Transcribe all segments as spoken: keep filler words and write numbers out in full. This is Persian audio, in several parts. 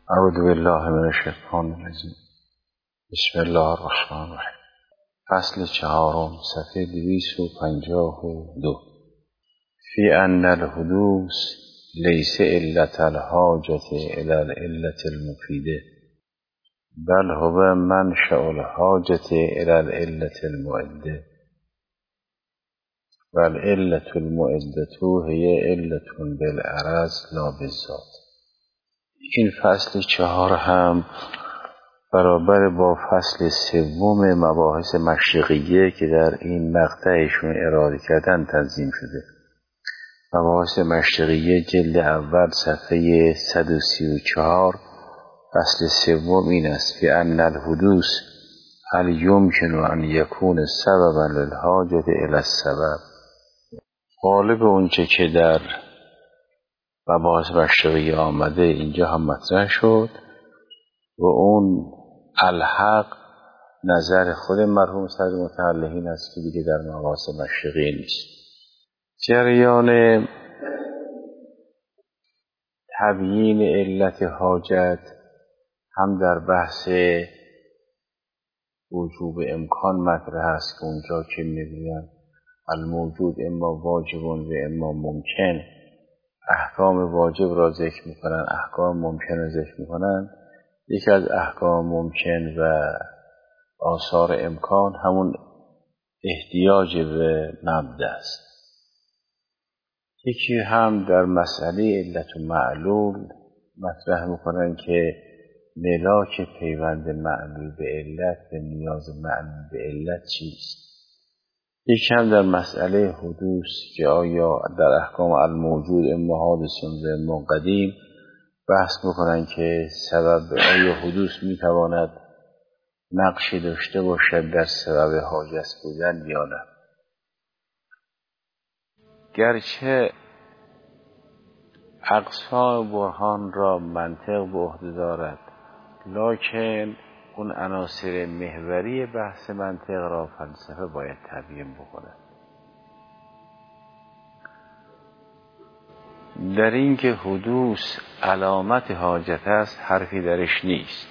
اعوذ بالله من الشیطان الرجیم. بسم الله الرحمن الرحیم. فصل چهارم، صفحه دویست و پنجاه و دو. فی ان الحدوث لیس علت الحاجة الى العلة المفیده بل هو منشأ الحاجة الى العلة المعده و العلة المعده هی علة بالعرض لا بالذات. این فصل چهار هم برابر با فصل سوم مباحث مشرقیه که در این مقطعشون اراده کردن تنظیم شده. مباحث مشرقیه جلد اول صفحه صد و سی و چهار. فصل سوم این است که ان الحدوث هل یمکن ان یکون سببا للحاجة الی السبب. غالب اونچه که در مباحث مشرقیه آمده اینجا هم مطرح شد و اون الحق نظر خود مرحوم صدر متعلقین است که دیگه در مباحث مشرقیه نیست. جریان تبیین علت حاجت هم در بحث وجوب امکان مطرح است که اونجا که میگویند الموجود اما واجب و اما ممکن، احکام واجب را ذکر میکنن، احکام ممکن را ذکر میکنن. یکی از احکام ممکن و آثار امکان همون احتیاج به مبدأ است. یکی هم در مسئله علت و معلول مطرح میکنن که ملاک پیوند معلول به علت به نیاز معلول به علت چیست. یکی هم در مسئله حدوث که آیا در احکام الموجود اما حادث و اما قدیم بحث میکنن که سبب آیا حدوث میتواند نقشی داشته باشد در سبب حاجت بودن یا نه. گرچه اقسام برهان را منطق به عهده دارد، لکن اون عناصر محوری بحث منطق را فلسفه باید تبیین بکند. در این که حدوث علامت حاجت است حرفی درش نیست.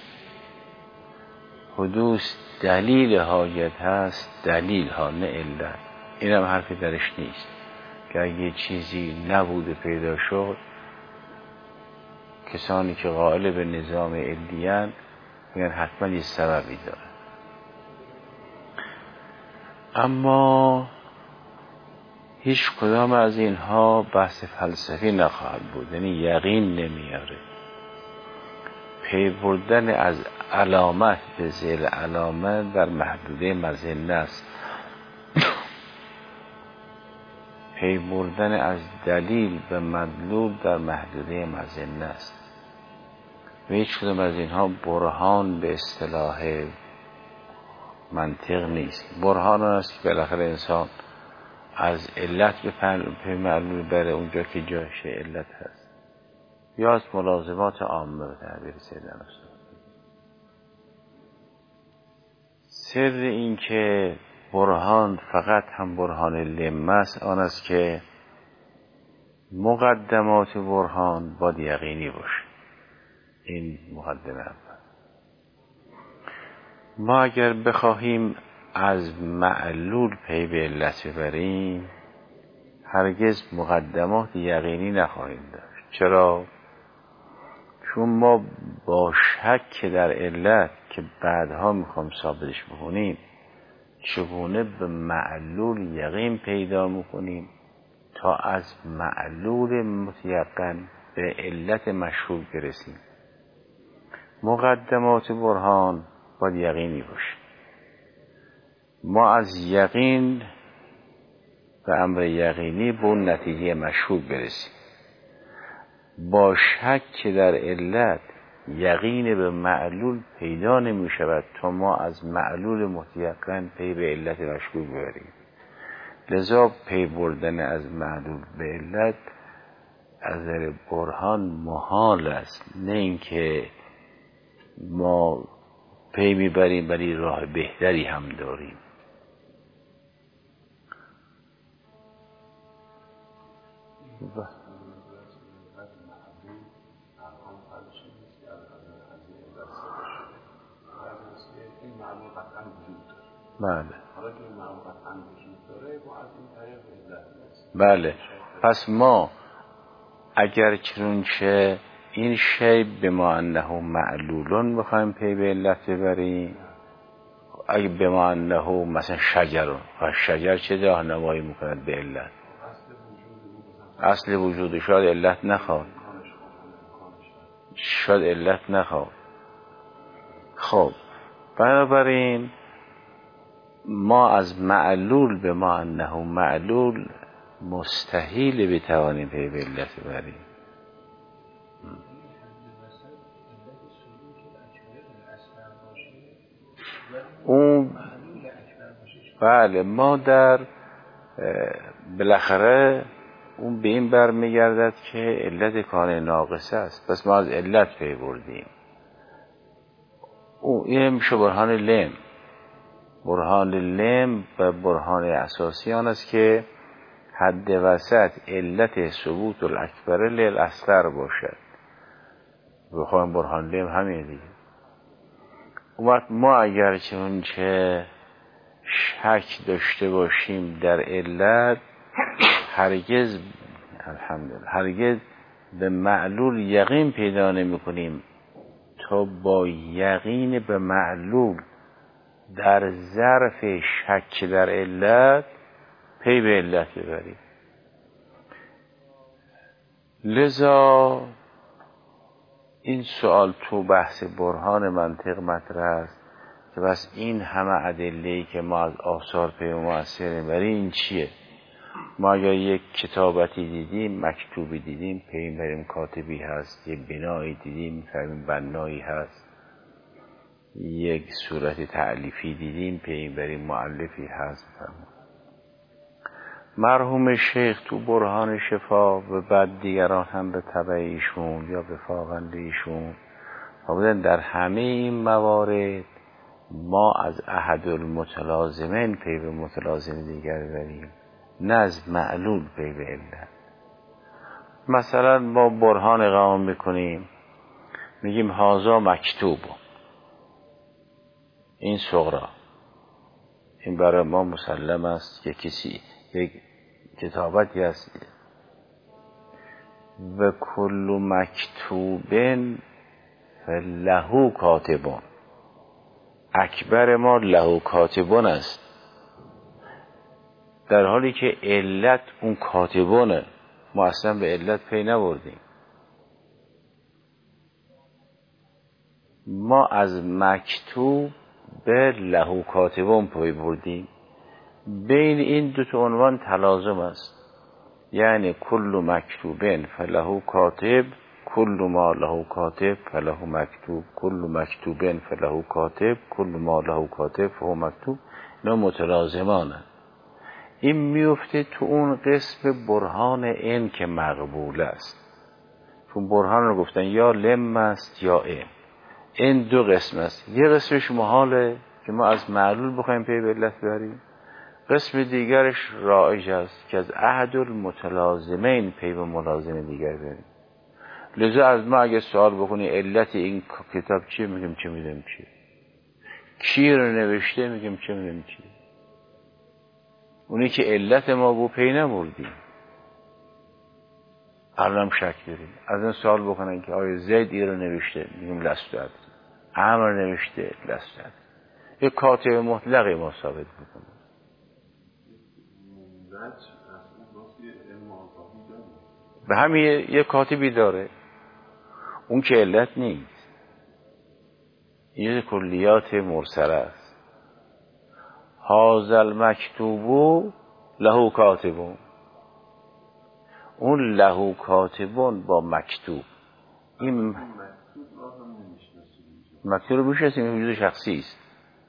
حدوث دلیل حاجت هست، دلیل ها نه علت. این هم حرفی درش نیست که اگه چیزی نبوده پیدا شد، کسانی که قائل به نظام علیان میگن حتما یه سببی داره. اما هیچ کدام از اینها بحث فلسفی نخواهد بود، یعنی یقین نمیاره. پی بردن از علامت به ذیل علامت در محدوده مظنه است. پی بردن از دلیل به مدلول در محدوده مظنه است. و هیچ کدام از اینها برهان به اصطلاح منطق نیست. برهان است که بالاخره انسان از علت به معلول بره اونجا که جایش علت هست، یا از ملازمات عامه به تعبیر سیدنا استاد. سر این که برهان فقط هم برهان لمه است آن است که مقدمات برهان باید یقینی باشه. این مقدمه اول. ما اگر بخواهیم از معلول پی به علت ببریم هرگز مقدمات یقینی نخواهیم داشت. چرا؟ چون ما با شک در علت که بعدها میخوام ثابتش بکنیم چگونه به معلول یقین پیدا میکنیم تا از معلول متیقن به علت مشهود برسیم. مقدمات برهان باید یقینی باشه. ما از یقین به امر یقینی به اون نتیجه مشهود برسیم. با شک در علت یقین به معلول پیدا نمی شود تا ما از معلول متیقن پی به علت مشهود ببریم. لذا پی بردن از معلول به علت از نظر برهان محال است، نه اینکه ما پی میبریم ولی راه بهتری هم داریم. بله بله. پس ما اگر چنانچه این شی به ما انه معلولون بخوایم پی به علت ببریم، اگه به ما انه مثلا شجرون و شجر چه راهنمایی میکند به علت؟ اصل وجود شاید علت نخواد، شاید علت نخواد. خب بنابراین ما از معلول به ما انه معلول مستحیل بتوانیم پی به علت ببریم. اون بله ما در بالاخره اون به این برمیگردد که علت کان ناقصه است، پس ما از علت پی بردیم. او این میشه برهان لم. برهان لم و برهان اساسی آن است که حد وسط علت ثبوت الاکبر للاصغر باشد. بخوایم برهان لم همین دیگه. وقت ما اگر چنانچه شک داشته باشیم در علت، هرگز الحمدلله هرگز به معلول یقین پیدا نمی کنیم تا با یقین به معلول در ظرف شک در علت پی به علت ببریم. لذا این سوال تو بحث برهان منطق مطرح است که بس این همه ادله‌ای که ما از آثار پی مؤثر میبریم این چیه؟ ما اگر یک کتابتی دیدیم، مکتوبی دیدیم، پی میبریم کاتبی هست، یک بنایی دیدیم میفهمیم بنایی هست، یک صورت تألیفی دیدیم پی میبریم مؤلفی هست. مرحوم شیخ تو برهان شفا و بعد دیگران هم به تبع ایشون یا به فاقند ایشون بودن در همه این موارد ما از احد المتلازمین پی به متلازم دیگر بریم، نه از معلول پی به علت. مثلا ما برهان اقامه میکنیم، میگیم هازا مکتوب، این صغرا، این برای ما مسلم است که کسی یک کتابتی هست و کل مکتوبن فلهو کاتبون، اکبر ما لهو کاتبون است، در حالی که علت اون کاتبونه، ما اصلا به علت پی نبردیم. ما از مکتوب به لهو کاتبون پی بردیم. بین این دو تا عنوان تلازم است، یعنی کل مکتوبن فلهو کاتب، کل ما لهو کاتب فلهو مکتوب، کل مکتوبن فلهو کاتب، کل ما لهو کاتب فهو مکتوب. اینا متلازمانه. این میفته تو اون قسم برهان این که مقبول است. چون برهان رو گفتن یا لم است یا این. این دو قسم است. یه قسمش محاله که ما از معلول بخوایم پی به علت بریم، قسم دیگرش رایج است که از احد المتلازمین پی به ملازم دیگر بریم. لذا از ما اگه سوال بکنی علت این کتاب چیه، میگیم چه میدونم چیه، کی رو نوشته، میگیم چه میدونم چیه. اونی که علت ما بو پی نبردیم، الان شک داریم. از این سوال بکنن که آیا زید این رو نوشته، میگیم لستد. عمر نوشته، لستد. یک کاتب مطلقی ما ثابت میکنه. به همین یک کاتبی داره، اون که علت نیست، این کلیات مرسله است. هازل مکتوبو لهو کاتبون، اون لهو کاتبون با مکتوب، این مکتوب رو میشناسیم، این وجود شخصی است،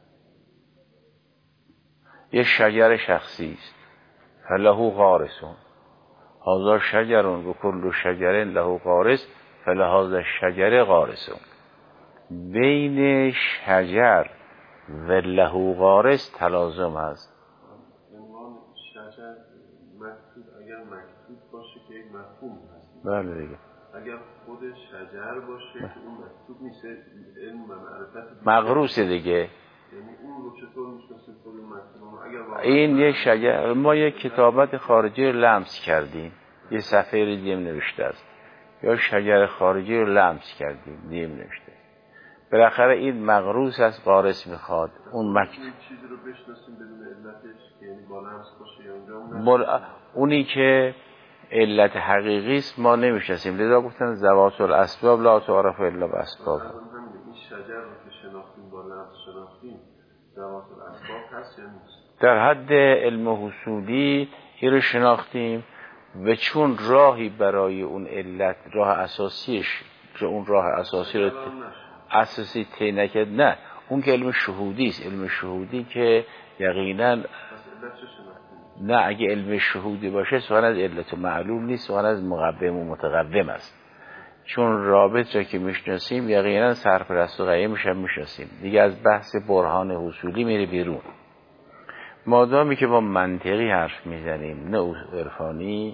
یه شجر شخصی است. فلهو غارسون، هازا شجرون و کل شجرین لهو غارس فلهازا شجر غارسون. بین شجر و لهو غارس تلازم هست. عنوان شجر مکتوب اگر مکتوب باشه که یک مفهوم هست. بله دیگه. اگر خود شجر باشه که اون مکتوب میشه علم و معرفت مغروسه دیگه. یعنی اون رو چطور میشناسیم خود مکتوب؟ اگر این یه شجر، ما یک کتابت خارجی رو لمس کردیم، یه صفحه رو دیم نوشته است، یا شجر خارجی رو لمس کردیم دیم نوشته است. بالاخره این مغروس از قارس میخواد اون مکتوب چیزی رو بشناسیم بدون علتش که یعنی با لمس باشه یا اونجا بل... اونی که علت حقیقی است ما نمیشناسیم، لذا گفتن ذوات الاسباب لا تعرف الا باسباب. این شجر رو که شناختیم با لمس شناختیم ذوات الاسباب هست یا نیست؟ در حد علم حصولی این رو شناختیم و چون راهی برای اون علت راه اساسیش که اون راه اساسی رو اساسی طی نکرد، نه اون که علم شهودی است. علم شهودی که یقینا نه، اگه علم شهودی باشه سوال از علت معلوم نیست، سوال از مقوم و متقوم است. چون رابط را که میشناسیم یقینا سرپرست و قیمش هم میشناسیم دیگه، از بحث برهان حصولی میره بیرون. مادامی که با منطقی حرف میزنیم نه عرفانی،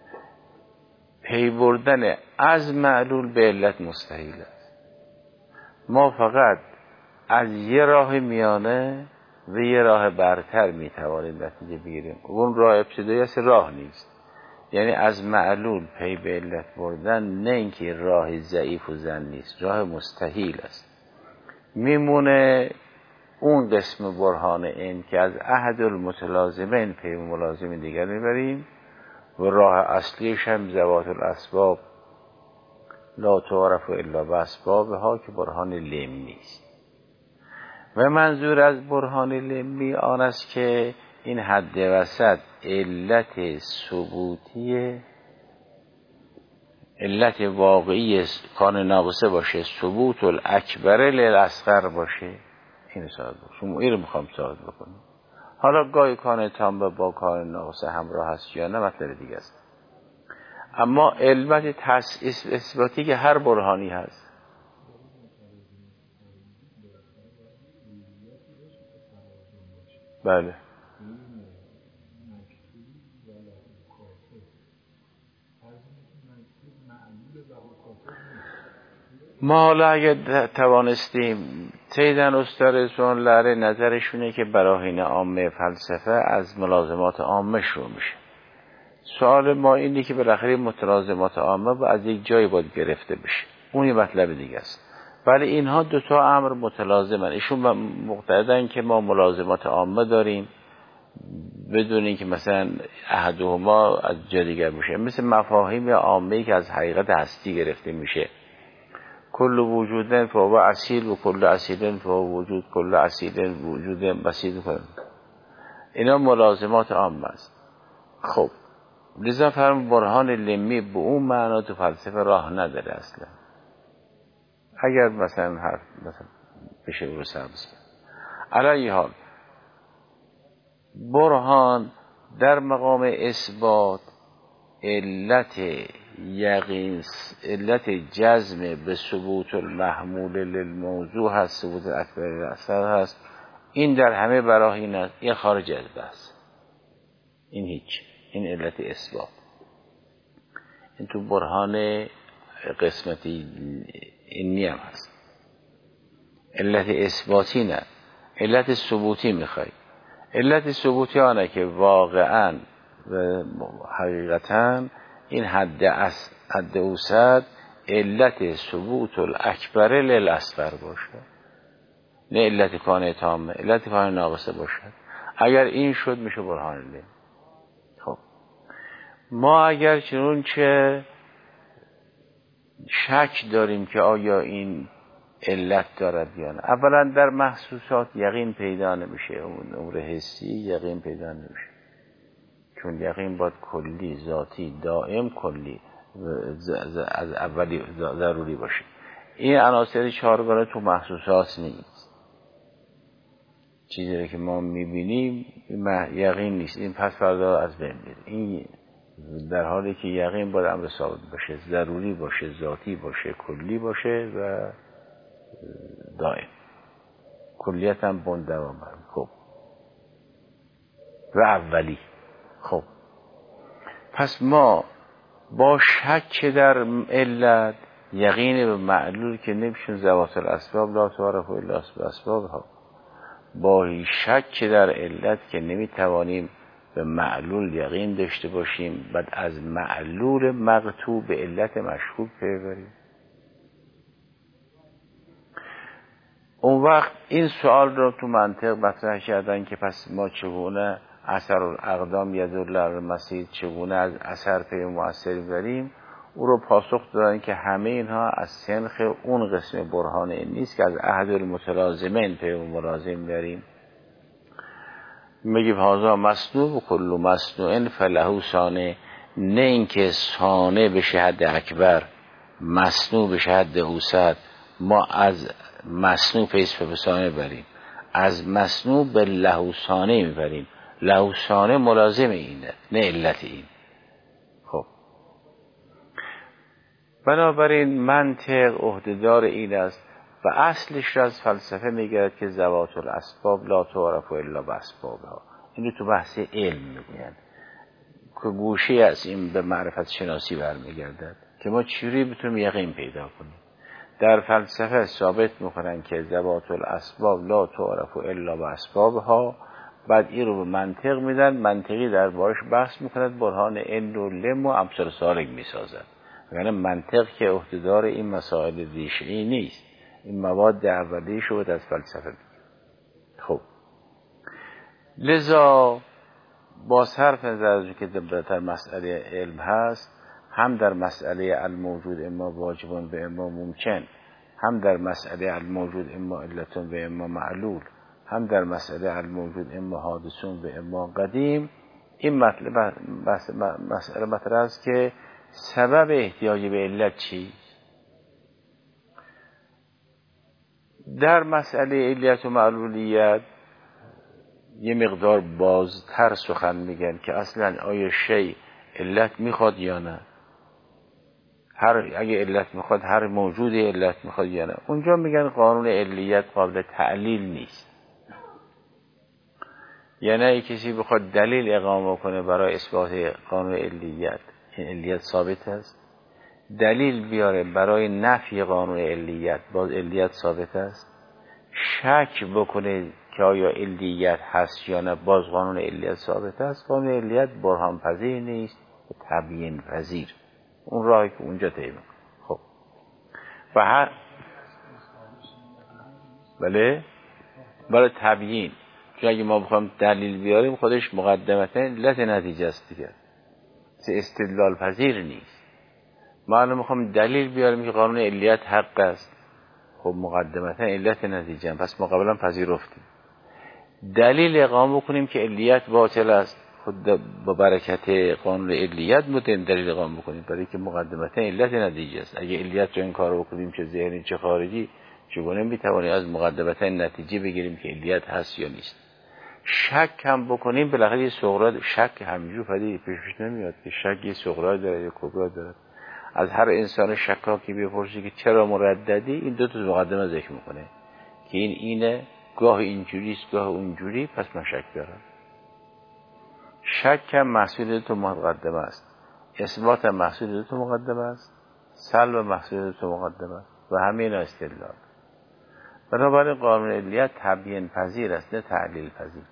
پی بردن از معلول به علت مستحیل است. ما فقط از یه راه میانه و یه راه برتر میتوانیم نتیجه بگیریم. اون راه ابتدایی است، راه نیست. یعنی از معلول پی به علت بردن نه اینکه راه ضعیف و زن نیست، راه مستحیل است. میمونه اون قسم برهان این که از احد المتلازمین پی ملازم دیگر میبریم و راه اصلیش هم ذوات الاسباب لا تعرف الا باسبابها که برهان لمی است. و منظور از برهان لمی آن است که این حد وسط علت ثبوتی، علت واقعی کان ناقصه باشه، ثبوت الاکبر للاصغر باشه. این ساعت باشه، این رو میخوام ساعت بکنیم. حالا گاهی کان تام با کان ناقصه همراه هست یا نه مطلب دیگه است. اما علت تسعیس اثباتی که هر برهانی هست. بله ما حالا اگه توانستیم سیدن استارسون لعله نظرشونه که براهین عامه فلسفه از ملازمات عامه شروع میشه. سوال ما اینه که بالاخره متلازمات عامه با از یک جایی باید گرفته بشه، اون یه مطلب دیگه است. ولی اینها دو تا امر متلازمن. ایشون معتقدن که ما ملازمات عامه داریم بدون اینکه مثلا احدهما از جای دیگر باشه، مثل مفاهیم عامه‌ای که از حقیقت هستی گرفته میشه. کل وجودن فهو اصیل و کل اصیلن فهو وجود، کل اصیلن وجود بسیط کنن. اینا ملازمات عامه است. خب لذا فرم برهان لمی به اون معنا تو فلسفه راه نداره اصلا. اگر مثلا حرف مثلا بشه رو سربز علی حال برهان در مقام اثبات علت یقین، علت جزم به ثبوت المحمول للموضوع هست، ثبوت اکبر الاثر هست. این در همه براهین است، این خارج از بحث، این هیچ، این علت اثبات. این تو برهان قسمتی اینی هم هست. علت اثباتی نه، علت ثبوتی میخوای. علت ثبوتی آنه که واقعا و حقیقتا این حد اس حد اوسط علت ثبوت الاکبر للاصغر باشه، نه علت کان تامه، علت کان ناقصه باشه. اگر این شد میشه برهان لمی. خب ما اگر چنون چه شک داریم که آیا این علت دارد یا نه، اولا در محسوسات یقین پیدا نمیشه، اون امور حسی یقین پیدا نمیشه، چون یقین باید کلی، ذاتی، دائم کلی از اولی ضروری باشه. این عناصر چهارگانه تو محسوسات نیست. چیزی که ما میبینیم یقین نیست، این پس فردا از بین میره. این در حالی که یقین باید امر ثابت باشه، ضروری باشه، ذاتی باشه، کلی باشه و دائم. کلیت هم بند دوام. خب و اولی. خب پس ما با شک در علت یقین به معلول که نمیشون ذوات الاسباب لا تعرف الا باسبابها، با شک در علت که نمیتوانیم به معلول یقین داشته باشیم، بعد از معلول مقطوع به علت مشکوک پی ببریم. اون وقت این سوال رو تو منطق مطرح کردن که پس ما چگونه اثر الاقدام یدل علی المسیر، چگونه از اثر پی مؤثر بریم. او رو پاسخ دادن که همه اینها از سنخ اون قسم برهان این نیست که از احد المتلازمین پی ملازم بریم. میگیم هذا مصنوع و کل مصنوع فله ثانه، نه اینکه ثانه بشه حد اکبر، مصنوع بشه حد اوسط. ما از مصنوع پیش به ثانه بریم، از مصنوع به له ثانه میبریم. له ثانه ملازم اینه، نه علت این. خب بنابراین منطق عهدهدار این است و اصلش را از فلسفه میگرد که ذوات الاسباب لا تعرف الا باسبابها. اینو تو بحث علم میگویند که گوشه از این به معرفت شناسی برمیگردد که ما چجوری بتونیم یقین پیدا کنیم. در فلسفه ثابت میکنن که ذوات الاسباب لا تعرف الا باسبابها، بعد این رو به منطق میدن، منطقی در بارش بحث میکند، برهان علم و لم و امثال سالک میسازد. یعنی منطق که عهدهدار این مسائل ریشه‌ای نیست، این مواد اولیه شد از فلسفه. خب لذا با صرف نظر از که در مسئله علم هست، هم در مسئله الموجود اما واجبون به اما ممکن، هم در مسئله الموجود اما علتون به اما معلول، هم در مسئله الموجود اما حادثون به اما قدیم، این مطلب مسئله مطرح است که سبب احتیاج به علت چی؟ در مسئله علت و معلولیت یه مقدار بازتر سخن میگن که اصلا آیا شی علت میخواد یا نه، هر اگه علت میخواد هر موجودی علت میخواد یا نه. اونجا میگن قانون علیت قابل تعلیل نیست. یعنی اگه کسی بخواد دلیل اقامه کنه برای اثبات قانون علیت، این علیت ثابت است، دلیل بیاره برای نفی قانون علیت، باز علیت ثابت است، شک بکنه که آیا علیت هست یا نه، باز قانون علیت ثابت است. قانون علیت برهان پذیر نیست، تبیین پذیر. اون راهی که اونجا طی میکنه. خب و هر بله برای تبیین، چون اگه ما بخوایم دلیل بیاریم خودش مقدمتا علت نتیجه است دیگه، استدلال پذیر نیست. ما الان میخوایم دلیل بیاریم که قانون علیت حق است، خب مقدمتا علت نتیجه، پس ما قبلا پذیرفتیم. دلیل اقامه بکنیم که علیت باطل است، خود با برکت قانون علیت متیم دلیل اقامه بکنیم، برای که مقدمتا علت نتیجه است. اگه علیت رو این کارو بکنیم چه ذهنی چه خارجی، چگونه میتوانیم از مقدمتا نتیجه بگیریم که علیت هست یا نیست؟ شک هم بکنیم بالاخره یه صغرا، شک همینجور پدید پیش نمیاد که شک یه صغرا داره یا کبرا داره. از هر انسان شکاکی بپرسی که چرا مرددی، این دو تا مقدمه ذکر میکنه که این اینه، گاه اینجوری است گاه اونجوری، پس من شک دارم. شک هم محصول دو تا مقدمه است، اثبات هم محصول دو تا مقدمه است، سلب محصول دو تا مقدمه است و همین استدلال. بنابراین قانون علیت تبیین پذیر است، نه تعلیل پذیر.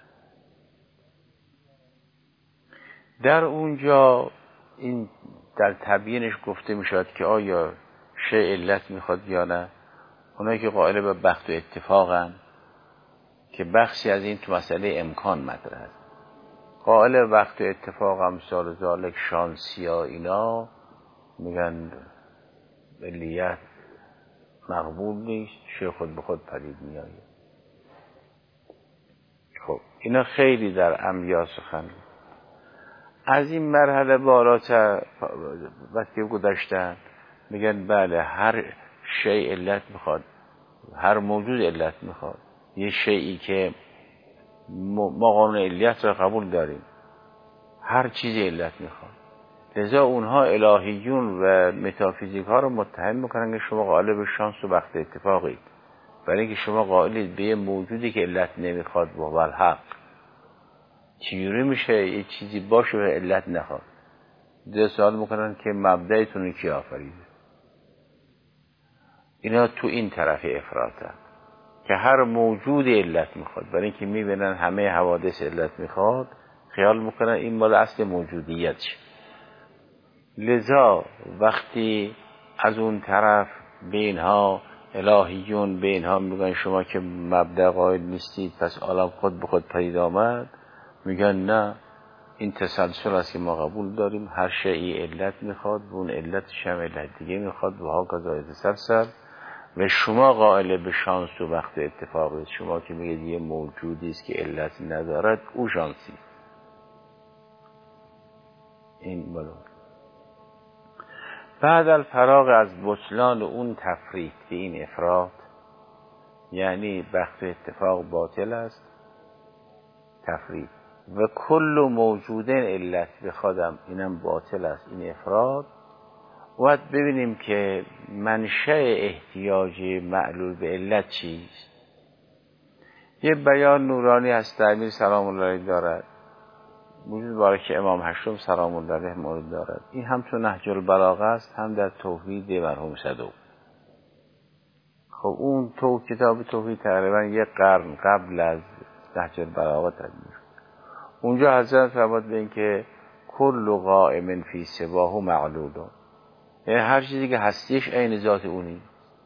در اونجا این در تبیینش گفته میشد که آیا شی علت میخواد یا نه. اونایی که قائل به بخت و اتفاقن که بخشی از این تو مسئله امکان مطرح است، قائل به بخت و اتفاق هم مثال ذالک شانسیا اینا میگن علیت مقبول نیست، شی خود به خود پدید میآید. خب اینا خیلی در انبیا سخن. از این مرحله بالاتر وقتی گذشتن میگن بله هر شی علت میخواد، هر موجود علت میخواد. یه شیئی که ما قانون علت را قبول داریم، هر چیزی علت میخواد. لذا اونها الهیون و متافیزیک ها رو متهم میکنن که شما قائل به شانس و بخت اتفاقید، برای اینکه شما قائلید به یه موجودی که علت نمیخواد و الحق. چجوری میشه یه چیزی باشه و علت نخواد؟ ده سوال میکنن که مبدأتون کی آفریده؟ اینا تو این طرف افراطن که هر موجود علت میخواد، برای اینکه میبینن همه حوادث علت میخواد، خیال میکنن این مال اصل موجودیت شه. لذا وقتی از اون طرف به اینها الهیون به اینها میگن شما که مبدأ قائل نیستید پس عالم خود به خود پدید آمد، میگن نه، این تسلسل است که ما قبول داریم، هر شیئی علت میخواد و اون علتش هم علت دیگه میخواد و ها کذا تسلسل. و شما قائل به شانس و وقت اتفاقی، شما که میگید یه موجودی است که علت ندارد او شانسی. این بلو بعد الفراغ از بطلان اون تفریط به این افراد، یعنی وقت اتفاق باطل است تفریط و کل موجودن علت بخوادم اینم باطل است این افراد. باید ببینیم که منشأ احتیاج معلول به علت چیست. یه بیان نورانی از امیر سلام الله علیه دارد، وجود باره که امام هشتم سلام الله علیه مورد دارد. این هم تو نهج البلاغه است هم در توحید مرحوم صدوق. خب اون تو کتاب توحید تقریبا یک قرن قبل از نهج البلاغه تدوین شد. اونجا حضرت فرمود به این که کل قائم فی سواه معلول، یعنی هر چیزی که هستیش عین ذات اونی.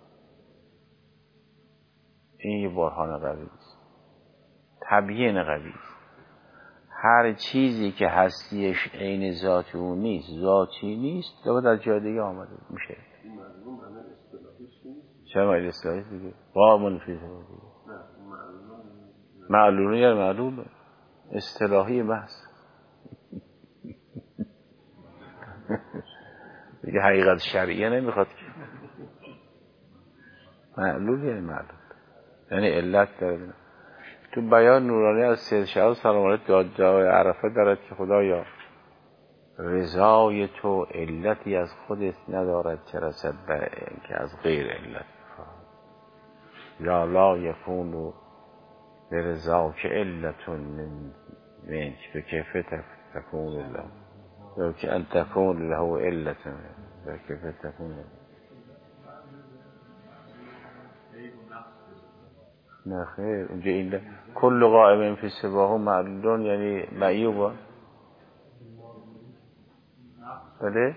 این یه برهان قوی است، تبیین قوی است. هر چیزی که هستیش عین ذات اون نیست، ذاتی نیست، لابد از جای دیگه آمده میشه. این معلوم معنی اصطلاحیش نیست. چه معنی اصطلاحی دیگه؟ قائم فی سواه دیگه. نه معلوم معلول یا معلول اصطلاحی محض دیگه حقیقت شرعیه نمیخواد که. معلول یعنی معلول، یعنی علت داره. تو بیان نورانی از سید شهاب سلام الله علیه جای عرفه دارد که خدایا رضای تو علتی از خودت ندارد چه رسد به اینکه از غیر علت یا لا یکون برضا که علتون من به کیف تکون الله یا که ان تکون له علتون به کیف تکون الله. نه خیر، اونجا این کل قائم فی سواه معلولون یعنی معیوبا. بله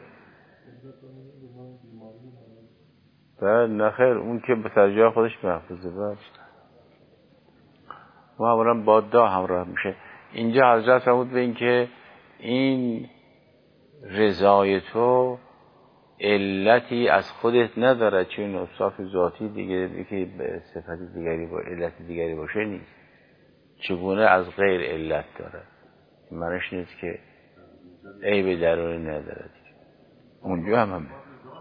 بله نه خیر، اون که به ترجیح خودش محفوظه. بله و همراً با دا همراه میشه. اینجا حضرت فرمود به این که این رضای تو علتی از خودت ندارد، چون اوصاف ذاتی دیگه که به صفت دیگری با علت دیگری باشه نیست، چگونه از غیر علت دارد. معنیش نیست که عیب درونی ندارد. اونجا هم هم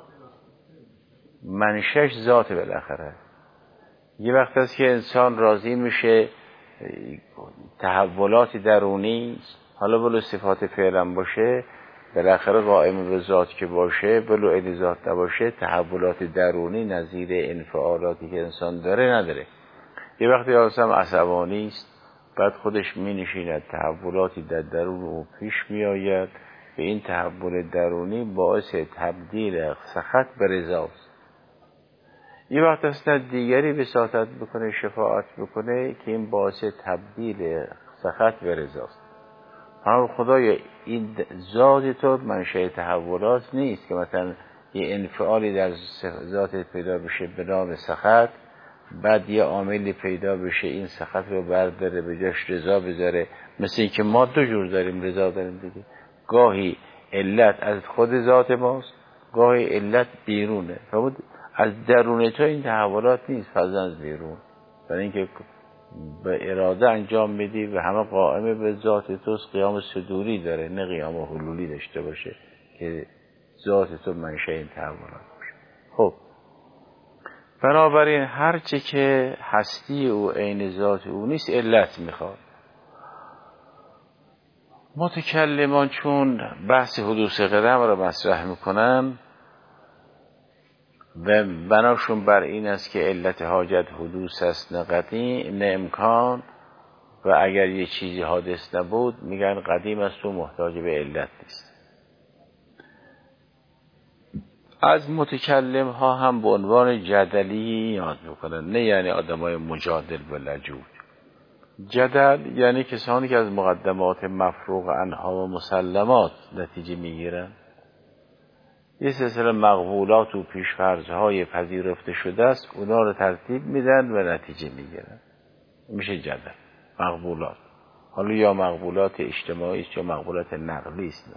منشش ذات بالاخره. یه وقت است که انسان راضی میشه تحولاتی درونی، حالا بلو صفات فعلا باشه، بالاخره قائم به ذات که باشه، بلو عین ذات نباشه، تحولات درونی نظیر انفعالاتی که انسان داره نداره. یه وقتی آدم عصبانی است، بعد خودش می نشیند، تحولاتی در درون او پیش می آید، به این تحول درونی باعث تبدیل سخط به رضاست. یه وقت است دیگری بساطت بکنه، شفاعت بکنه که این باعث تبدیل سخط به رضاست. هم خدای این ذات تو منشأ تحولات نیست که مثلا یه انفعالی در ذاتت پیدا بشه به نام سخط، بعد یه عاملی پیدا بشه این سخط رو برداره به جاش رضا بذاره. مثل این که ما دو جور داریم رضا داریم دیگه، گاهی علت از خود ذات ماست، گاهی علت بیرونه. فرمود از درون تو این تحولات نیست، فضل از بیرون، برای اینکه به اراده انجام میدی و همه قائم به ذات توست. قیام صدوری داره نه قیام حلولی داشته باشه که ذات تو منشأ این تحولات باشه. خب بنابراین هرچی که هستی او عین ذات او نیست علت میخواد. متکلمان چون بحث حدوث قدم را مطرح میکنن و بناشون بر این است که علت حاجت حدوث است نه قدیم نه امکان، و اگر یه چیزی حادث نبود میگن قدیم است و محتاج به علت نیست. از متکلم ها هم به عنوان جدلی یاد میکنن، نه یعنی آدمای مجادل و لجوج. جدل یعنی کسانی که از مقدمات مفروغ عنها و مسلمات نتیجه میگیرن، یه سلسله مقبولات و پیشفرض‌های پذیرفته شده است، اونا رو ترتیب میدن و نتیجه میگیرن، میشه جدل. مقبولات حالا یا مقبولات اجتماعی است یا مقبولات نقلی است،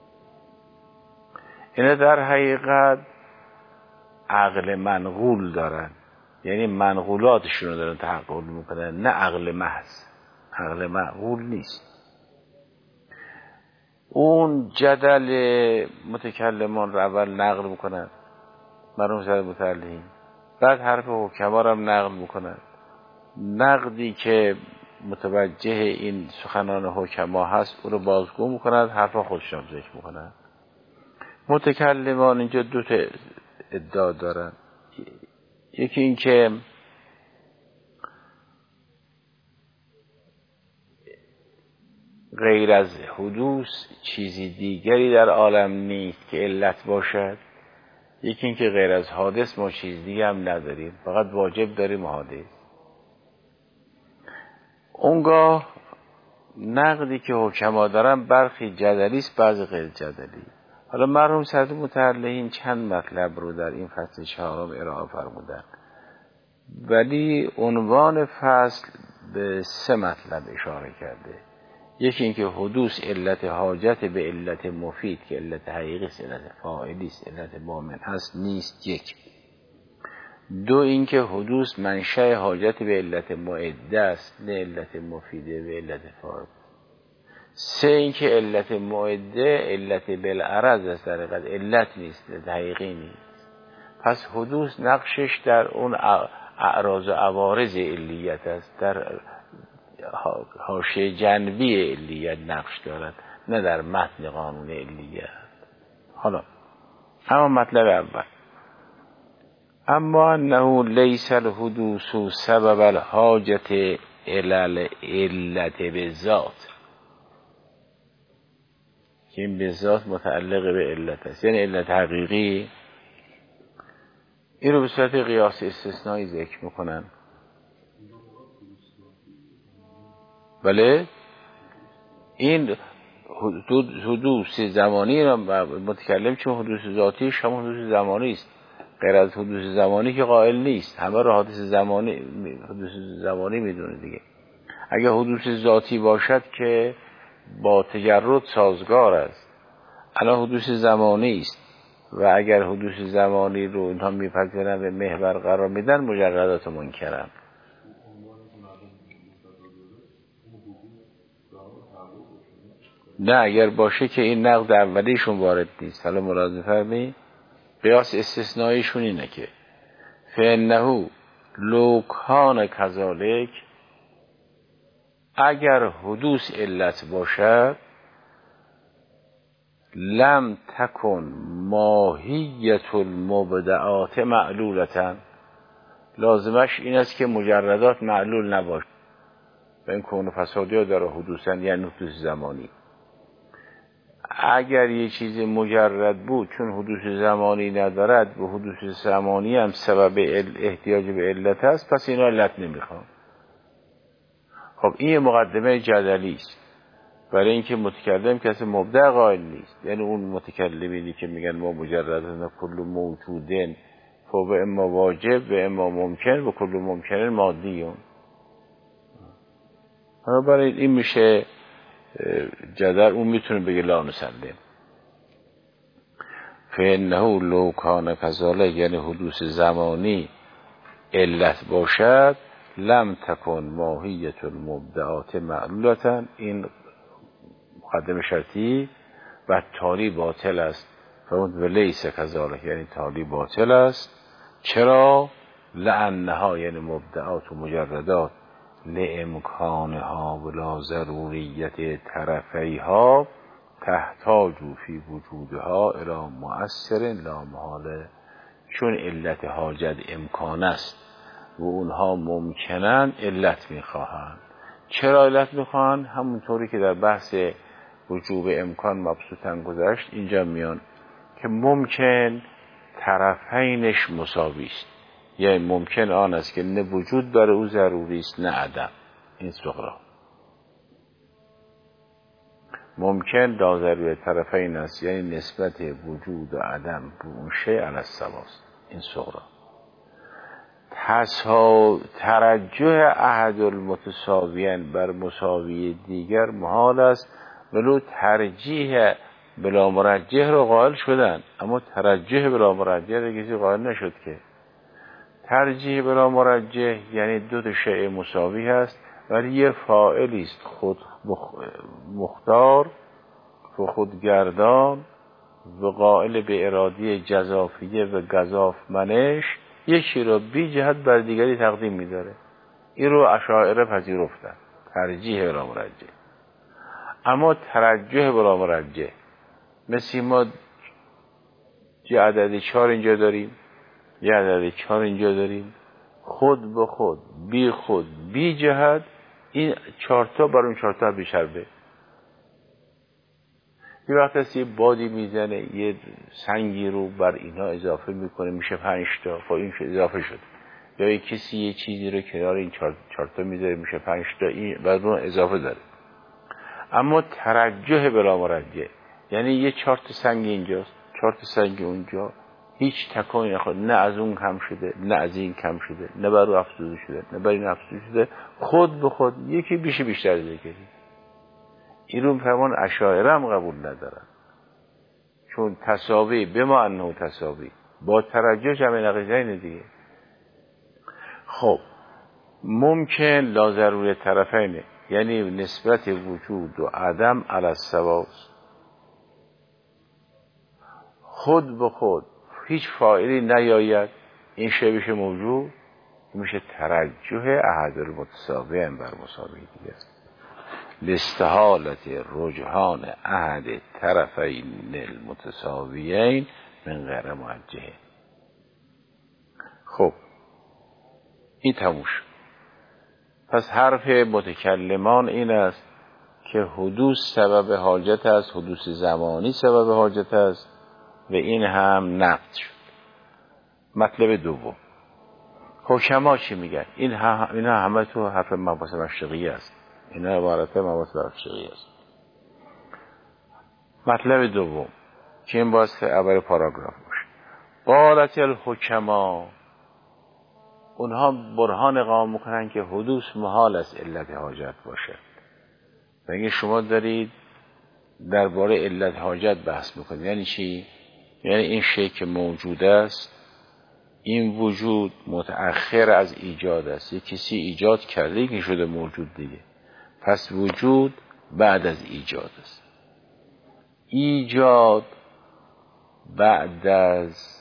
اینا در حقیقت عقل منقول دارن، یعنی منقولاتشون رو دارن تحقق میکنن، نه عقل محض. عقل معقول نیست. اون جدل متکلمان رو اول نقل میکنن، مرحوم سید متعلهین، بعد حرف حکما رو هم نقل میکنن. نقدی که متوجه این سخنان حکما هست او رو بازگو میکنن، حرف خودشون ذکر میکنن. متکلمان اینجا دو تا ادعا دارن. یکی این که غیر از حدوث چیزی دیگری در عالم نیست که علت باشد. یکی این که غیر از حادث ما چیز دیگه هم نداریم، فقط واجب داریم حادث. اونگاه نقدی که حکما دارن برخی جدلی است، بعضی غیر جدلی. حالا مرحوم سید متعلهین چند مطلب رو در این فصل چهارم ارائه فرمودن، ولی عنوان فصل به سه مطلب اشاره کرده. یکی اینکه حدوث علت حاجت به علت مفید که علت حقیقی است، علت فاعلی است، علت بامن هست نیست. یک. دو اینکه حدوث منشأ حاجت به علت معده است، نه علت مفیده به علت فاعل. سه اینکه علت معده علت بالعرض است، در حقیقت علت نیست، علت حقیقی نیست. پس حدوث نقشش در اون اعراض و عوارض علیت است، در حاشیه جنبی علیت نقش دارد، نه در متن قانون علیت. حالا اما مطلب اول، اما انه لیس الحدوث سبب الحاجت الی العلت بالذات، که این بالذات متعلق به علت است، یعنی علت حقیقی. این رو به صورت قیاس استثنایی ذکر میکنن. بله، این حدوث زمانی را متکلم چون حدوث ذاتیش هم حدوث زمانی است، غیر از حدوث زمانی که قائل نیست، همه را حدوث زمانی حدوث زمانی میدونه دیگه. اگر حدوث ذاتی باشد که با تجرد سازگار است، الان حدوث زمانی است و اگر حدوث زمانی رو اینها میپذیرن و محور قرار میدن، مجردات منکرن. نه اگر باشه که این نقد اولیشون وارد نیست. حالا ملاحظه فرمی قیاس استثنائیشون اینه که فانه لو کان کذالک، اگر حدوث علت باشد، لم تکن ماهیت المبدعات معلولتا، لازمش این است که مجردات معلول نباشد. و این کون فسادی ها داره حدوثن، یعنی حدوث زمانی. اگر یه چیز مجرد بود چون حدوث زمانی ندارد و حدوث زمانی هم سبب احتیاج به علت است، پس اینا علت نمیخوان. خب این یه مقدمه جدلی است، برای اینکه متکلم کسی مبدع قائل نیست. یعنی اون متکلمینی که میگن ما مجردن کل موجودن فوق اما واجب و اما ممکن و کل ممکن مادیون، برای این میشه جدل. اون میتونه بگه لا نسلم. فانه لو کان کذالک، یعنی حدوث زمانی علت باشد، لم تکن ماهیت المبدعات معلولتا، این مقدمه شرطی، و تالی باطل است. فهمت؟ و لیس کذالک، یعنی تالی باطل است. چرا؟ لانها، یعنی مبدعات و مجردات، لامکانها ولا ضروریت طرفیها تحتاج فی وجودها الی مؤثر لا محاله، چون علت حاجت امکان است و اونها ممکنن علت میخواهند. چرا علت میخواهند؟ همونطوری که در بحث وجوب امکان مبسوطن گذشت، اینجا میان که ممکن طرفینش مساوی است. یعنی ممکن آن است که نه وجود برای او ضروری است نه عدم. این صغرا. ممکن لا ضروری طرفین است، یعنی نسبت وجود و عدم به اون شیء علی السوا است. این صغرا. تسا... ترجح احد المتساویین بر مساوی دیگر محال است، ولو ترجیح بلا مرجح رو قائل شدن، اما ترجح بلا مرجح رو کسی قائل نشد. که ترجیح بلا مرجح یعنی دو تا شیء مساوی هست ولی یه فاعلی است خود مختار و خودگردان و قائل به ارادی جزافیه و گزاف منش، یکی رو بی جهت بر دیگری تقدیم می‌داره. این رو اشاعره پذیرفتن، ترجیح بلا مرجح. اما ترجح بلا مرجح مثل ما یه عدد چهار اینجا داریم، یه عدد چهار اینجا داریم، خود به خود بی خود بی جهت، این چهارتا بر اون چهارتا بیشتر به. یه وقت هست یه بادی میزنه یه سنگی رو بر اینا اضافه میکنه میشه پنج تا، خب این اضافه شد. یا یه کسی یه چیزی رو کنار این چهارتا میذاره میشه پنج تا، این بعد اون اضافه داره. اما ترجح بلا مرجح یعنی یه چهار تا سنگ اینجاست، چهار تا سنگ اونجا، هیچ تکانی نخواد، نه از اون کم شده نه از این کم شده، نه بر اون افزوده شده نه بر این افزوده شده، خود به خود یکی بیشه بیشتر دیگه. این رو فرمان اشاعره هم قبول ندارن، چون تساوی به ما انه تساوی با ترجح جمع نقیضین دیگه. خب ممکن لا ضروری طرفینه یعنی نسبت وجود و عدم علی السوا است. خود به خود هیچ فاعلی نیاید، این شی بشه موجود، میشه ترجح احد المتساویین بر مساوی دیگه. لاستحالت رجحان احد طرفین المتساویین من غیر موجه. خب این تموش. پس حرف متکلمان این است که حدوث سبب حاجت است، حدوث زمانی سبب حاجت است و این هم نقد شد. مطلب دوم، حکما چی میگن؟ این ها اینا همه تو حرف مباحث مشرقی است، اینا عبارت مباحث مشرقی است. مطلب دوم که این باز اول پاراگراف باشه، قالت الحکما، اونها برهان اقامه میکنن که حدوث محال است علت حاجت باشه. و اگه شما دارید درباره علت حاجت بحث میکنید یعنی چی؟ یعنی این شی که موجود است، این وجود متأخر از ایجاد است، یک کسی ایجاد کرده که شده موجود دیگه، پس وجود بعد از ایجاد است. ایجاد بعد از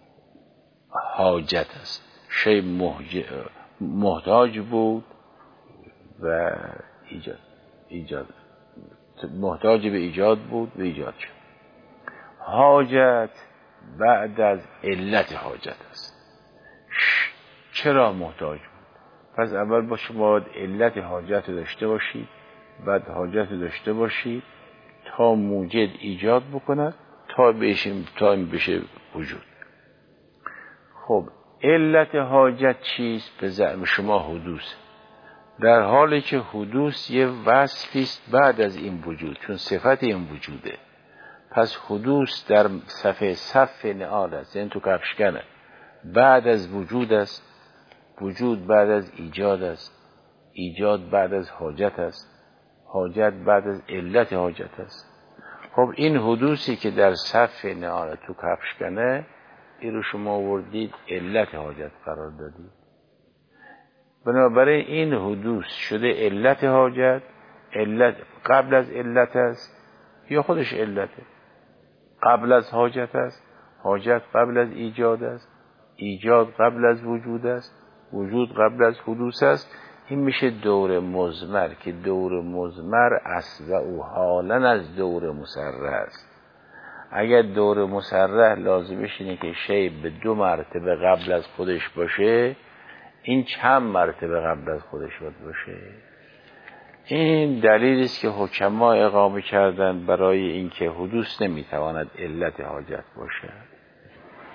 حاجت است. شی محتاج بود و ایجاد ایجاد محتاج به ایجاد بود و ایجاد شد. حاجت بعد از علت حاجت است. چرا محتاج بود؟ پس اول با شما علت حاجت رو داشته باشید، بعد حاجت رو داشته باشید تا موجد ایجاد بکند تا بشیم تا بشه وجود. خب علت حاجت چیست؟ به زعم شما حدوث، در حالی که حدوث یه وصفی است بعد از این وجود، چون صفت این وجوده. پس حدوث در صفحه صف نعال است، یعنی تو کفشکنه، بعد از وجود است، وجود بعد از ایجاد است، ایجاد بعد از حاجت است، حاجت بعد از علت حاجت است. خب این حدوثی که در صف نعال تو کفشکنه، این رو شما آوردید علت حاجت قرار دادید. بنابراین این حدوث شده علت حاجت. علت قبل از علت است یا خودش علته؟ قبل از حاجت است، حاجت قبل از ایجاد است، ایجاد قبل از وجود است، وجود قبل از حدوث است. این میشه دور مضمر که دور مضمر اصل و حالا از دور مسرح است. اگر دور مسرح لازمش اینه که شی به دو مرتبه قبل از خودش باشه، این چند مرتبه قبل از خودش باشه؟ این دلیلی است که حکما اقامه کردن برای اینکه حدوث نمیتواند علت حاجت باشه.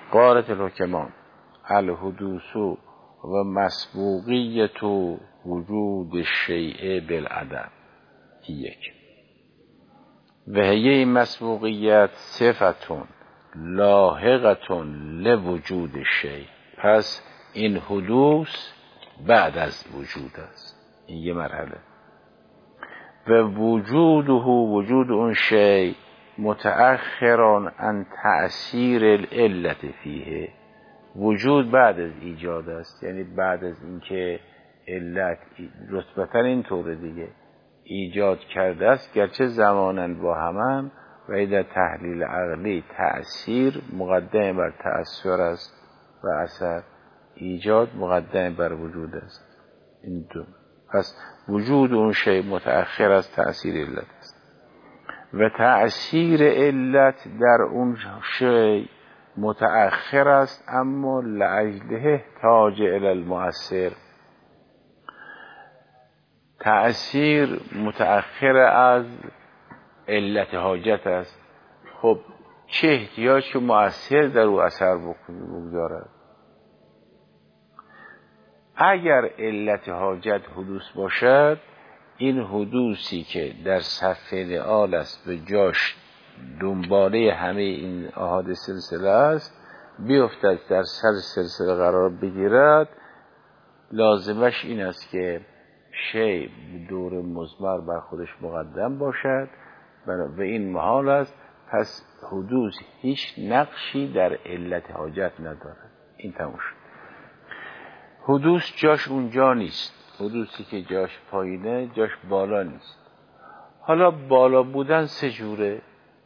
قالت الحکمان الحدوث و مسبوقیت وجود الشیء بالعدم. یک و هی مسبوقیت صفتون لاحقتون لوجود الشیء. پس این حدوث بعد از وجود است، این یه مرحله. و وجوده وجود اون شیء متأخران عن تأثیر العلت فیه. وجود بعد از ایجاد است، یعنی بعد از اینکه علت رتبتاً این طور دیگه ایجاد کرده است، گرچه زماناً با همان و در تحلیل عقلی تأثیر مقدم بر تأثیر است و اثر ایجاد مقدم بر وجود است. این دو. پس وجود اون شیء متأخر از تأثیر علت است و تأثیر علت در اون شیء متأخر است، اما لأجله احتاج الی المؤثر. تأثیر متأخر از علت حاجت است. خب چه احتیاج که مؤثر در او اثر بگذارد؟ اگر علت حاجت حدوث باشد، این حدوثی که در صف فعال است به جاش دنباله همه این احاد سلسله است بیفتد در سر سلسله قرار بگیرد، لازمش این است که شیء دور مضمر بر خودش مقدم باشد و این محال است. پس حدوث هیچ نقشی در علت حاجت ندارد. این تموم شد. حدوث جاش اونجا نیست. حدوثی که جاش پایینه جاش بالا نیست. حالا بالا بودن سه جوره.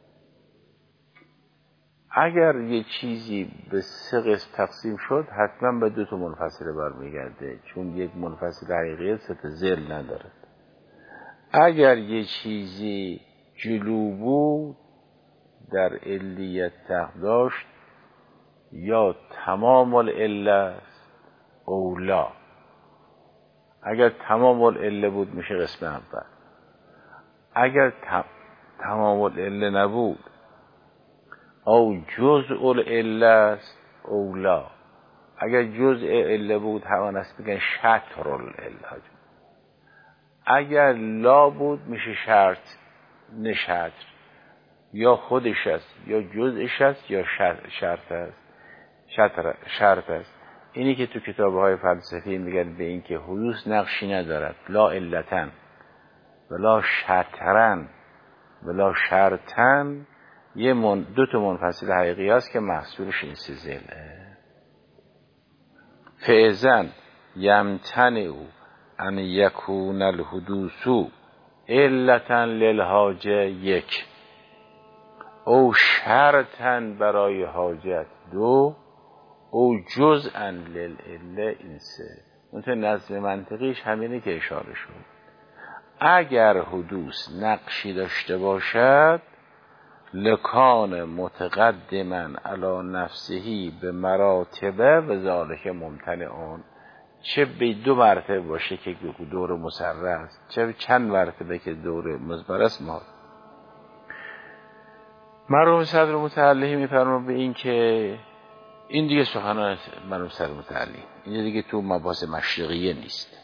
اگر یه چیزی به سه قسم تقسیم شد، حتما به دو تا منفصله برمیگرده، چون یک منفصل حقیقی سه تا ذل نداره. اگر یه چیزی جلو بود در علیت تق داشت، یا تمام العله اولا. اگر تمام العله بود میشه قسم اول. اگر تمام العله نبود او جزء العله است اولا. اگر جزء عله بود همان است میگن شطر العله. اگر لا بود میشه شرط نشطر، یا خودش است یا جزءش است یا شرط است. شطر شرط است. اینی که تو کتاب‌های فلسفی میگن به این که حدوث نقشی ندارد، لا علتن ولا شطرن ولا شرطن، یه من دو تا منفصل حقیقی است که محصولش این سه ذله. فاذن یمتنع ان یکون الحدوث علتا للحاجه یک، او شرطا برای حاجت دو، او جزءا للعله این سه. منطقه نظم منطقیش همینه که اشاره شد. اگر حدوث نقشی داشته باشد، لکان متقدما علی نفسهی به مراتبه و ذالک ممتنعون. چه به دو مرتبه باشه که دور مسره است، چه چند مرتبه که دور مضمر است. ما مرحوم صدر متعلی میفرماید به این که این دیگه سخنان مرحوم صدر متعلی، این دیگه تو مباحث مشرقیه نیست.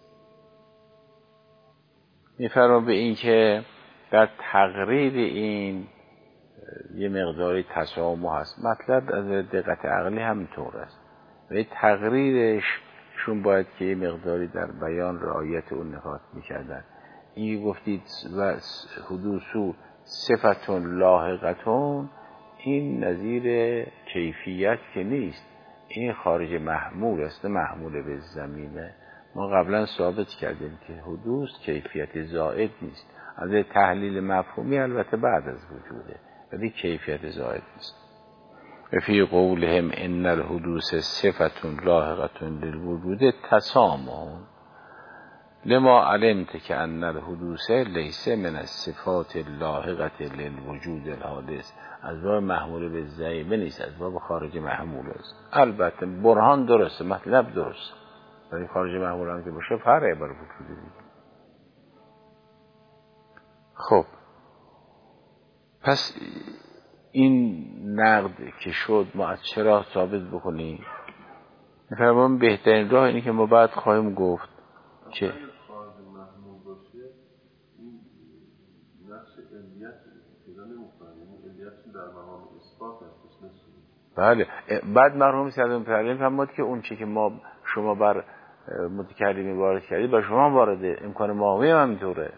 میفرماید به این که در تقریر این یه مقداری تسامح هست. مطلب از دقت عقلی همینطور است و تقریرش شون باید که یه مقداری در بیان رعایت اون نکات میکردن. این گفتید و حدوثو صفتون لاحقتون، این نظیر کیفیت که نیست، این خارج محمول است، محمول به زمینه. ما قبلا ثابت کردیم که حدوث کیفیت زائد نیست. از تحلیل مفهومی البته بعد از وجوده، ولی کیفیت زائد نیست. و فی قولهم ان الحدوث صفتون لاحقتون للوجود تسامون لما علمت که ان الحدوث لیس من الصفات اللاحقه للوجود الحادث. از باب محمول به زمینه نیست، از باب خارج محمول است. البته برهان درسته، مطلب درسته، ولی خارج محمول هم که باشه فرع بر وجود دیگه. خب پس این نقد که شد ما از چرا ثابت بکنیم؟ می‌فرماییم بهترین راه اینه که ما بعد خواهیم گفت که بله. بعد مرحوم سیدون پرلین فرمود که اون چی که ما شما بر متکلمی وارد کردید بر شما وارده، امکان ماهوی هم اینطوره.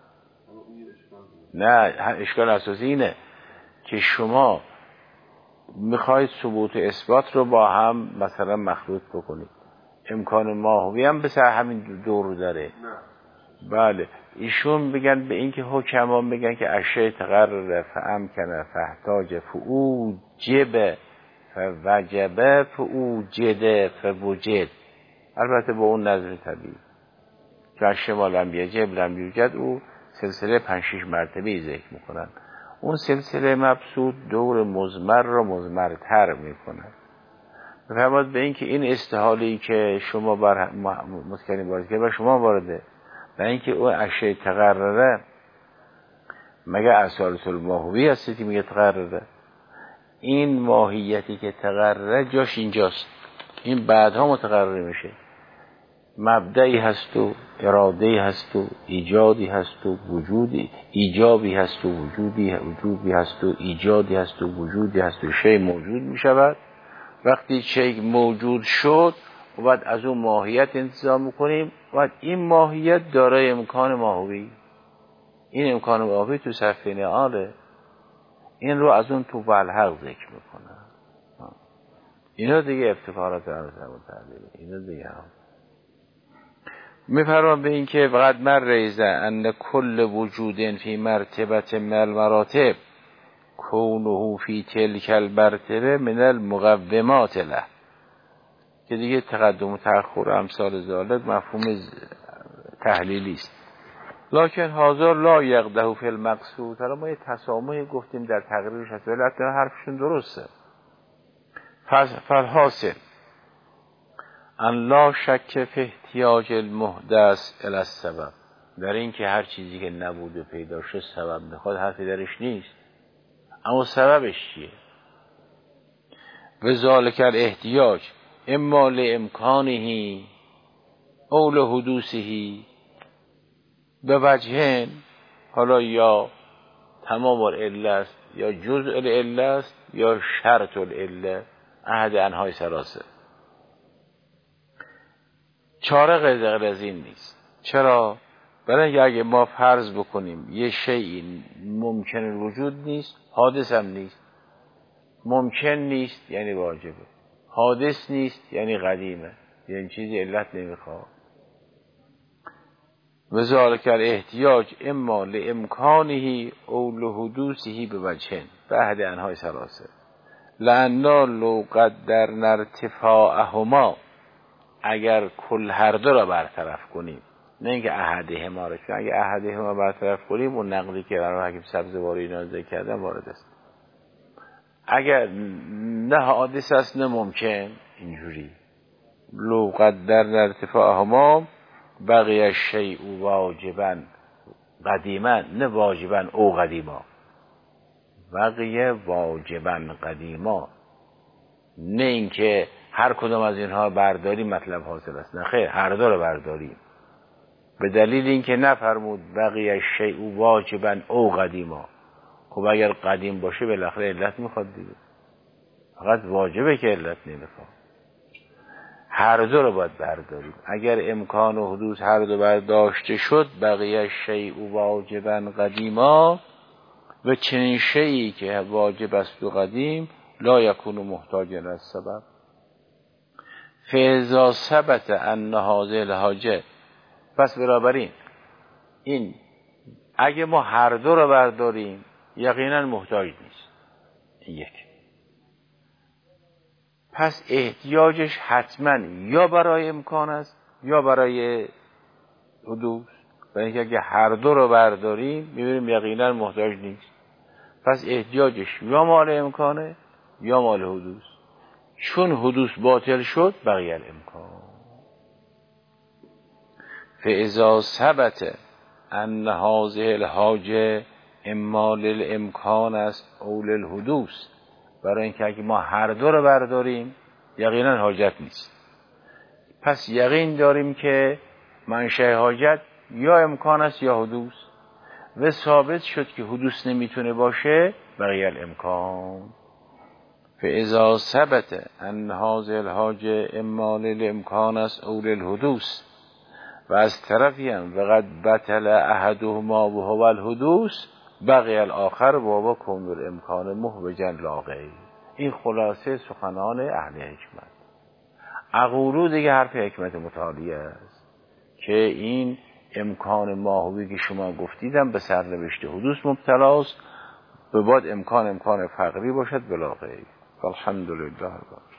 نه، اشکال اساسی اینه که شما میخواید ثبوت و اثبات رو با هم مثلا مخلوط بکنید، امکان ماهوی هم به سر همین دور داره. بله. ایشون بگن به این که حکما بگن که اشیاء تقرر فامکن فاحتاج فاوجب فوجب فاوجد فوجد، البته با اون نظر طبیعی که اشیاء لم یجب لم یوجد، او سلسله پنج شش مرتبه ذکر میکنن. اون سلسله مبسوط دور مضمر رو مضمرتر میکنن. بفرماد به این که این استحالی که شما بر متکلم وارد که بر شما وارده، و اینکه اون اشیاء تقرره مگه اصالت الماهوی هستی که میگه تقرره؟ این ماهیتی که تقرره جاش اینجاست، این بعدها متقرر میشه. مبدعی هست و ارادهی هست و ایجادی هست و وجودی، ایجابی هست و وجودی، وجودی هست و ایجادی هست و وجودی هست و شی موجود میشود. وقتی شی موجود شد و بعد از اون ماهیت انتزاع میکنیم و بعد این ماهیت دارای امکان ماهوی. این امکان ماهوی تو صفحه نعاله، این رو از اون تو والحق ذکر میکنن. اینا دیگه افتخارات عرض متعلیه. اینا دیگه هم میفرمان به این که فقط من ریزه ان کل وجود فی مرتبت من المراتب کونه فی تلک المرتبه من المقومات له، که دیگه تقدم و تأخر امثال ذالک مفهوم تحلیلی است. لکن حاضر لا یقده فی المقصود. حالا ما یه تسامحی گفتیم در تقریرش هست ولی حتی حرفشون درسته. فالحاصل ان لا شک فی احتیاج المحدث الی السبب، در این که هر چیزی که نبود و پیدا شد سبب میخواد، حرفی درش نیست. اما سببش چیه؟ و ذالک الاحتیاج اما لامکانه او لحدوثه به وجهین، حالا یا تمام العله است یا جزء العله است یا شرط العله، احد انهای ثلاثه. چاره غیر از این نیست. چرا؟ برای اینکه اگه ما فرض بکنیم یه شیئی ممکن وجود نیست، حادث هم نیست. ممکن نیست یعنی واجبه، حادث نیست یعنی قدیمه، یعنی چیزی علت نمیخواد. و ذالک الاحتیاج اما لامکانه او لحدوثه به وجهین به احد انهای ثلاثه. لأننا لو قدرنا ارتفاعهما، اگر کل هر دو را برطرف کنیم، نه اینکه احدهما را، چون اگه احدهما برطرف کنیم اون نقلی که برای حکیم سبزواری اینا ذکر کردن وارد است. اگر نه حادث است نه ممکن، اینجوری لو قدرنا ارتفاعهما بقی الشیء واجبا قدیما، نه واجبا او قدیما، بقیه واجبا قدیما، نه اینکه هر کدام از اینها برداریم مطلب حاصل است. نه خیر، هر دو رو برداریم، به دلیل اینکه نفرمود بقیه الشیء واجبا او قدیما. خب اگر قدیم باشه بالاخره علت میخواد دیگه، فقط واجبه که علت نمیخواد. هر دو رو باید برداریم. اگر امکان و حدوث هر دو برداشته شد بقیه الشیء واجبا قدیما، و چنین شیئی که واجب است و قدیم لا یکون محتاجا الی السبب. فاذا ثبت ان هذه الحاجه، پس بنابراین این اگه ما هر دو رو برداریم یقینا محتاج نیست. این یک. پس احتیاجش حتما یا برای امکان است یا برای حدوث. و اینکه اگه هر دو رو برداریم میبینیم یقینا محتاج نیست. پس احتیاجش یا مال امکانه یا مال حدوث. چون حدوث باطل شد بقیه الامکان. فاذا ثبت ان هذه الحاجه اما للامکان است او للحدوث، برای اینکه اگه ما هر دو رو برداریم یقینا حاجت نیست. پس یقین داریم که منشأ حاجت یا امکان است یا حدوث، و ثابت شد که حدوث نمیتونه باشه، بقیه الامکان. فاذا ثبت ان هذه الحاجه اما للامکان است او للحدوث، و از طرفی هم وقد بطل احدهما و هو الحدوث بقی الاخر و هو کون الامکان محوجا لا غیر. این خلاصه سخنان اهل حکمت. اقولو دیگه حرف حکمت متعالیه است که این امکان ماهوی که شما گفتیدم به سرنوشت حدوث مبتلاست، به بعد امکان امکان فقری باشد بلا غیر. الحمدلله.